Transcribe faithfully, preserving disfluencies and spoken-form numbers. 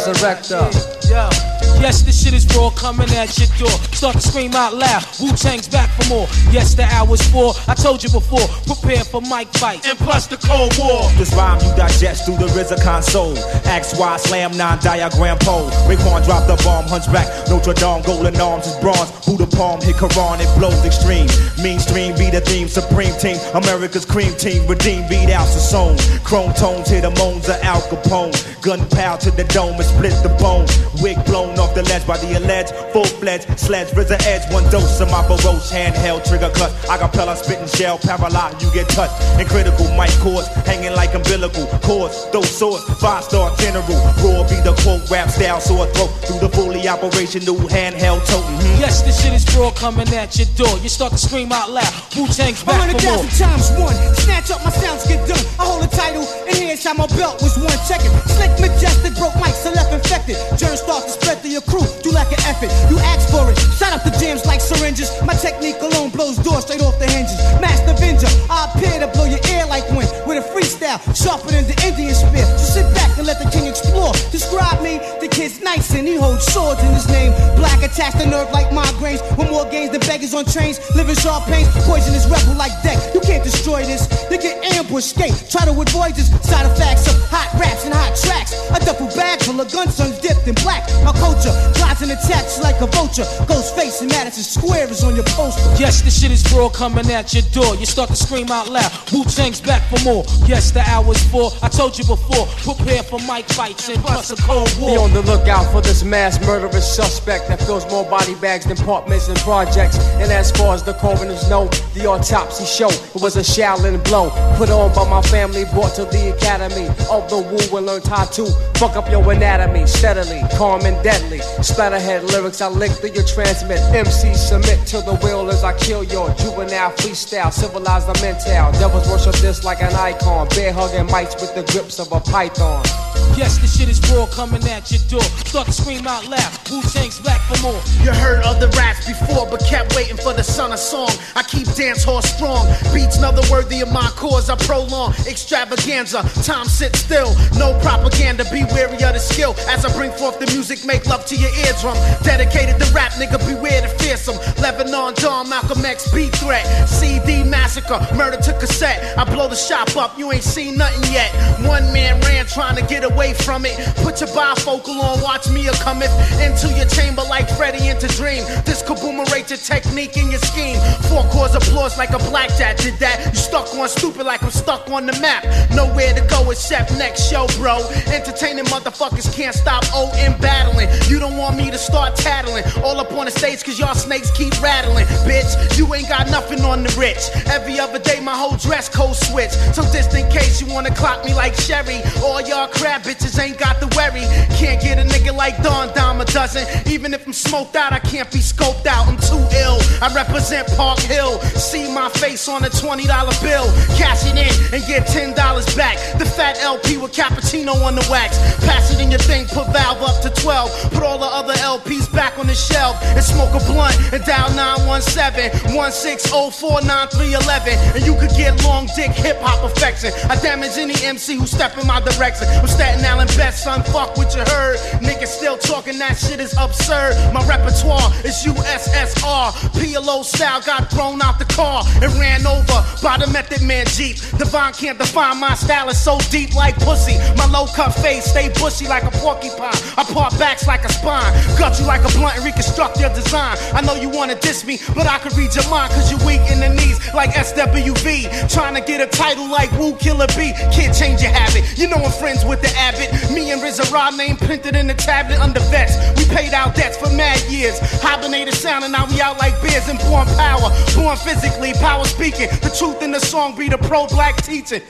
resurrector. Yo. Yes, this shit is raw, coming at your door. Start to scream out loud, Wu-Tang's back for more. Yes, the hour's four, I told you before. Prepare for mic fight, and plus the Cold War. This rhyme you digest through the R Z A console. X Y slam nine diagram pole. Raekwon dropped the bomb, hunchback. Notre Dame, golden arms is bronze. Buddha palm, hit Quran, it blows extreme. Mainstream be the theme, supreme team. America's cream team, redeem beat out the song. Chrome tones, hit the moans of Al Capone. Gunpowder to the dome and split the bone. Wig blown off the ledge by the alleged full-fledged sledge, R Z A edge, one dose of my baroche handheld trigger cut. Acapella spitting shell, paralyzed, you get touched. And critical mic cords hanging like umbilical cords. Those swords, five-star general. Raw be the quote, rap style, sore throat through the fully operational handheld totem. Mm-hmm. Yes, this shit is raw, coming at your door. You start to scream out loud, Wu-Tang's back for more. one hundred thousand times one, snatch up my sounds, get done. I hold a title, and here inside my belt was one checking. Slick, majestic, broke mics, so left infected. Germs start to spread through your crew, do like an effort. You ask for it, shut up the jams like syringes. My technique alone blows doors straight off the hinges. Master Avenger, I appear to blow your ear like wind with a freestyle sharper than the Indian spear. So sit back and let the king explore. Describe me, the kid's nice and he holds swords in his name. Black attached to nerve like migraines. With more gains than beggars on trains. Living sharp pains, poisonous rebel like deck. You can't destroy this, you get ambushed, skate. Try to avoid this, side effects of hot raps and hot tracks. A duffel bag full of gun sons dipped in black. My culture, flies and attacks like a vulture. Ghost face and Madison Square is on your poster. Yes, this shit is raw, coming at your door. You start to scream out loud, Wu-Tang's back for more. Yes, the hour's four, I told you before. Prepare for mic fights and plus a Cold War. Be on the lookout for this mass murderous suspect that fills more body bags than apartments and projects. And as far as the coroners know, the autopsy show, it was a Shaolin blow put on by my family, brought to the academy of the Wu and learned how to fuck up your anatomy steadily, calm and deadly. Splatterhead lyrics I lick through your transmit. M C submit to the will as I kill your juvenile freestyle, civilize the mental. Devils worship this like an icon, bear hugging mics with the grips of a python. Yes, this shit is raw, coming at your door. Start to scream out loud, Wu-Tang's back for more. You heard other raps before, but kept waiting for the son of song. I keep dance hall strong, beats another worthy of my cause. I prolong extravaganza, time sit still. No propaganda, be wary of the skill. As I bring forth the music, make love to your eardrum. Dedicated to rap, nigga, beware the fearsome. Lebanon, Dawn, Malcolm X, beat threat. C D massacre, murder to cassette. I blow the shop up, you ain't seen nothing yet. One man ran trying to get away from it. Put your bifocal on, watch me a cometh into your chamber like Freddy into Dream. This kaboomerate your technique and your scheme. Four chords applause like a blackjack did that. You stuck on stupid like I'm stuck on the map. Nowhere to go except next show, bro. Entertaining motherfuckers can't stop O M battling. You don't want me to start tattling all up on the stage cause y'all snakes keep rattling. Bitch, you ain't got nothing on the rich. Every other day my whole dress code switch. So just in case you wanna clock me like Sherry, all y'all crab bitches ain't got the worry. Can't get a nigga like Don Dime a dozen. Even if I'm smoked out, I can't be scoped out. I'm too ill. I represent Park Hill. See my face on a twenty dollar bill. Cash it in and get ten dollars back. The fat L P with cappuccino on the wax. Pass it in your thing, put valve up to twelve. Put all the other L Ps back on the shelf and smoke a blunt and dial nine one seven, one six zero four, nine three one one. And you could get long dick hip hop affection. I damage any M C who step in my direction. I'm Staten Island best, son, fuck what you heard. Niggas still talking, that shit is absurd. My repertoire is U S S R. P L O style got thrown out the car and ran over by the Method Man Jeep. Divine can't define my style, is so deep like pussy. My low cut face stay bushy like a porcupine. I part backs like a spine, gut you like a blunt and reconstruct your design. I know you wanna diss me, but I can read your mind cause you weak in the knees like S W V. Trying to get a title like Wu Killer B. Can't change your habit, you know I'm friends with the Abbott. Me and R Z A name printed in the tablet under vets. We paid our debts for mad years. Hibernated sound and now we out like bears and born power. Born physically, power speaking. The truth in the song be the pro-black teaching.